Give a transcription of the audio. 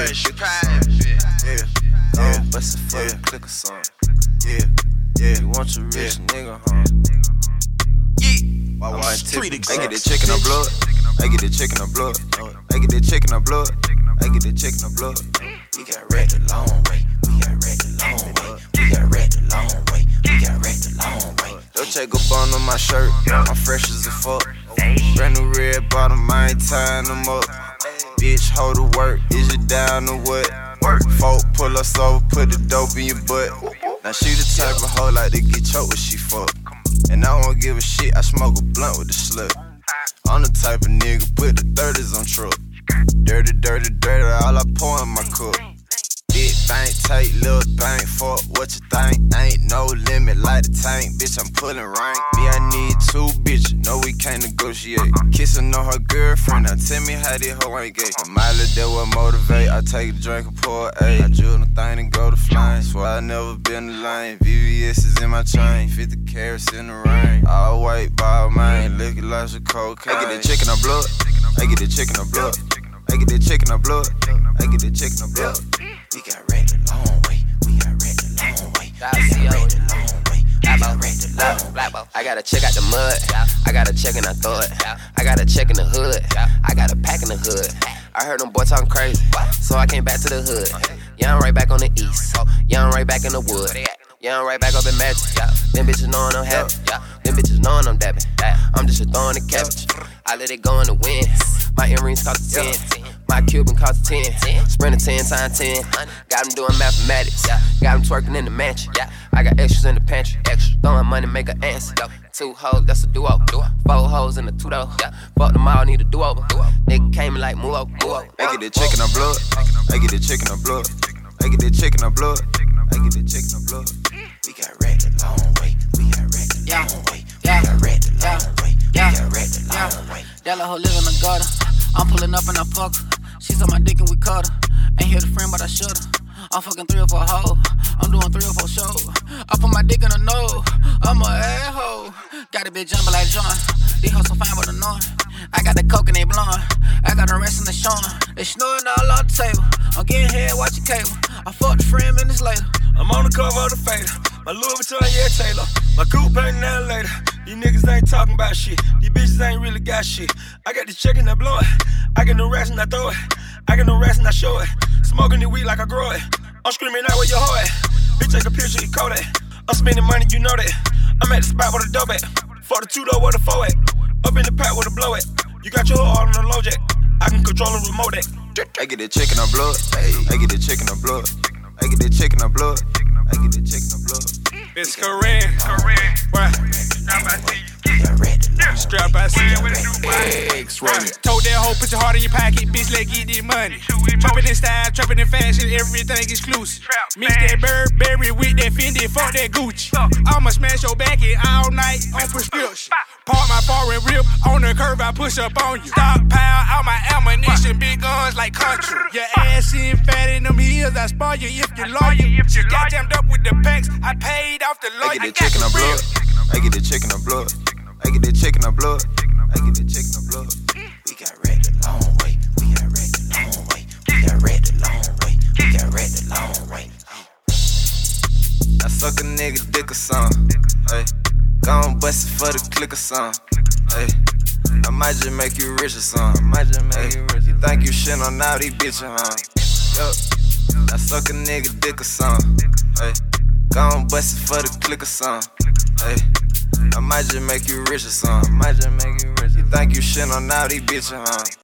Bust it for the click or something. You want your rich nigga, huh? Why I get the chicken or blood? I get the chicken or blood. I get the chicken or blood. I get the chicken or blood. We got wrecked a long way. We got wrecked a long way. We got wrecked a long way. We got wrecked a long way. Dolce Gabbana on my shirt. I'm fresh as a fuck. Brand new red bottom, I ain't tying them up. Bitch, hold the work. Is you down or what? Folk pull us over, put the dope in your butt. Now she the type of hoe like to get choked when she fuck. And I don't give a shit, I smoke a blunt with the slut. I'm the type of nigga, put the 30s on truck. Dirty, dirty, dirty, all I pour in my cup. Big bank, tight, little bank, fuck what you think. Ain't no limit like the tank, bitch, I'm pulling rank. Me, I need 2 bitches, no we can't negotiate. Kissing on her girlfriend, now tell me how this hoe ain't gay. A mileage that will motivate, I take a drink and pour a. I drill the thing and go to flame, swear I never been in the lane. VVS is in my chain, 50 carats in the rain. All white ball, man, looking like some cocaine. I get the chicken or blood, I get the chicken or blood. I get the chicken or blood, I get the chicken or blood. We got wrecked a long way. We got wrecked a long way. We got wrecked a long way. We got wrecked a long way. I got a check out the mud. I got a check and I throw it. I got a check in the hood. I got a pack in the hood. I heard them boys talking crazy, so I came back to the hood. Yeah, I'm right back on the east. Yeah, I'm right back in the wood. Yeah, I'm right back up in Magic. Them bitches knowing I'm happy. Them bitches knowing I'm dabbing. I'm just throwing the cabbage. I let it go in the wind. My earrings cost 10. My Cuban cost 10. Sprinter 10 times 10. Got them doing mathematics. Got them twerking in the mansion. I got extras in the pantry. Throwing money, make an answer. 2 hoes, that's a duo. 4 hoes in the 2 though. Fuck them all, need a do-over. Nigga came like move over. I get the chicken or blood. I get the chicken or blood. I get the chicken or blood. I get the chicken or blood. We got wrecked a long way. We got wrecked a long way. We got wrecked a long way. We got wrecked a long way. That little hoe live in the gutter. I'm pulling up and I fuck her. She's on my dick and we cut her. Ain't here to friend, but I should her. I'm fucking 3 or 4 hoes. I'm doing 3 or 4 shows. I put my dick in her nose. I'm a asshole. Got a bitch jumping like John. These hoes so fine but annoying. I got the coke and they blowing. I got the rest and they showing. They snoring all on the table. I'm getting head, watching cable. I fucked a friend minutes later. I'm on the cover of the Fader. My Louis Vuitton, yeah, Taylor. My coupe ain't nothing later. These niggas ain't talking about shit. These bitches ain't really got shit. I got the check and I blow it. I get no rest and I throw it. I get no rest and I show it. Smoking the weed like I grow it. I'm screaming out where your hoe at. Bitch, take a picture, you code it. I'm spending money, you know that. I'm at the spot with a dope at. For the 2 door with a 4 at. Up in the pack with a blow at. You got your hoe all on the low jack. I can control and remote it. I get the chicken or blood. I get the chicken or blood. I get the chicken or blood. I get the chicken or blood. It's Korean. Why? Strap by X-Ray. Told that hoe, put your heart in your pocket, bitch, let's get this money. Trapping in style, trapping in fashion, everything exclusive. Mix that Burberry with that Fendi, fuck that Gucci. I'ma smash your back in all night on prescription. Park my foreign rip on the curve, I push up on you. Stockpile all my ammunition, big guns like country. Your ass in fat in them heels, I spoil you if you loyal. She got jammed up with the packs, I paid off the lawyer. I get the chicken or blood. I get the chicken or blood. I get the chicken or blood. I get the chicken or blood. We got wrecked a long way. We got wrecked a long way. We got wrecked a long way. We got wrecked a long way. I suck a nigga dick or something. Hey, gon' bust it for the click or something. Hey, I might just make you rich or something. I might just make you rich. You think you shit on all these bitches, huh? Yup. I suck a nigga dick or something. Hey, gon' bust it for the click or something. Hey, I might just make you rich or something. I might just make you rich. You think you shit on all these bitches, huh?